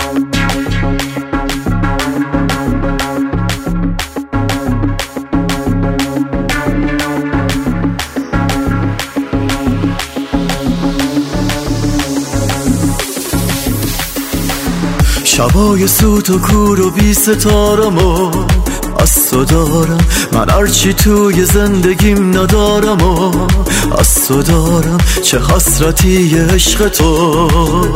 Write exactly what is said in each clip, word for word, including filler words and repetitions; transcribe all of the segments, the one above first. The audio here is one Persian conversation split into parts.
شبای سوت و کور و بی ستارم و از تو دارم، من هرچی توی زندگیم ندارم و از تو دارم. چه حسرتی عشق تو،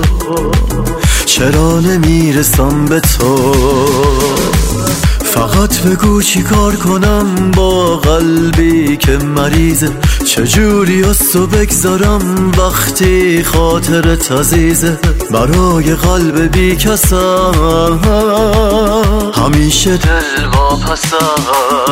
چرا نمیرسم به تو؟ فقط بگو چی کار کنم با قلبی که مریضه، چجوری از تو بگذارم وقتی خاطرت عزیزه. برای قلب بی کسم همیشه دل واپسم.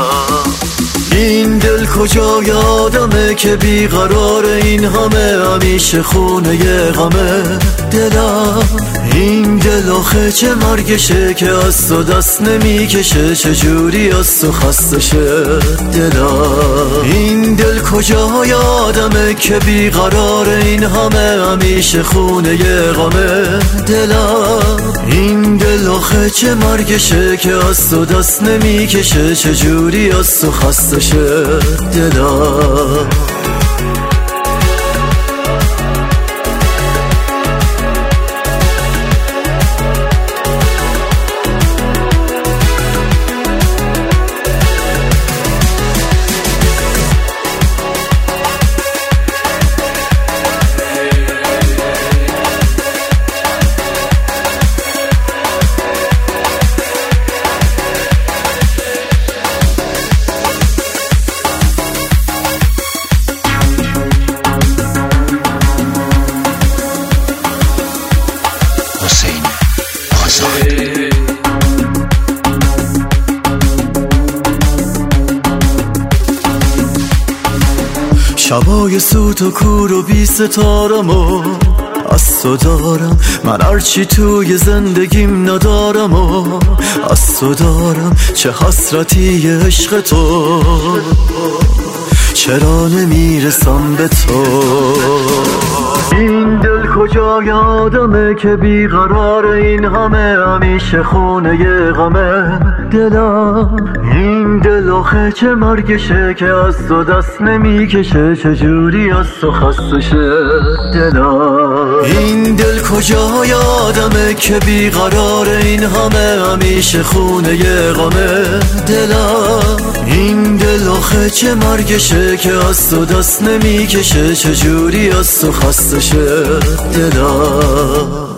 این دل کجای آدمه که بیقرار این همه، همیشه خونه غمه دلم. این دل آخه چه مرگشه که از تو دست نمیکشه، چجوری از تو خسته شه دلم. این دل کجای آدمه که بیقرار این همه، همیشه خونه غمه دلم. این دل آخه چه مرگشه که از تو دست نمیکشه، چجوری از تو خسته شه دلم. شبای سوت و کور و بی ستارم و از تو دارم، من هرچی توی زندگیم ندارم و از تو دارم. چه حسرتی عشق تو، چرا نمیرسم به تو؟ این دل کجای آدمه که بیقرار این همه، همیشه خونه غمه دلم. این دل آخه چه مرگشه که از تو دست نمیکشه، چجوری از تو خسته شه دلم. این دل کجای آدمه که بیقرار این همه، همیشه خونه غمه دلم. این دل آخه چه مرگشه که از تو دست نمیکشه، چجوری از تو خسته شه دلم.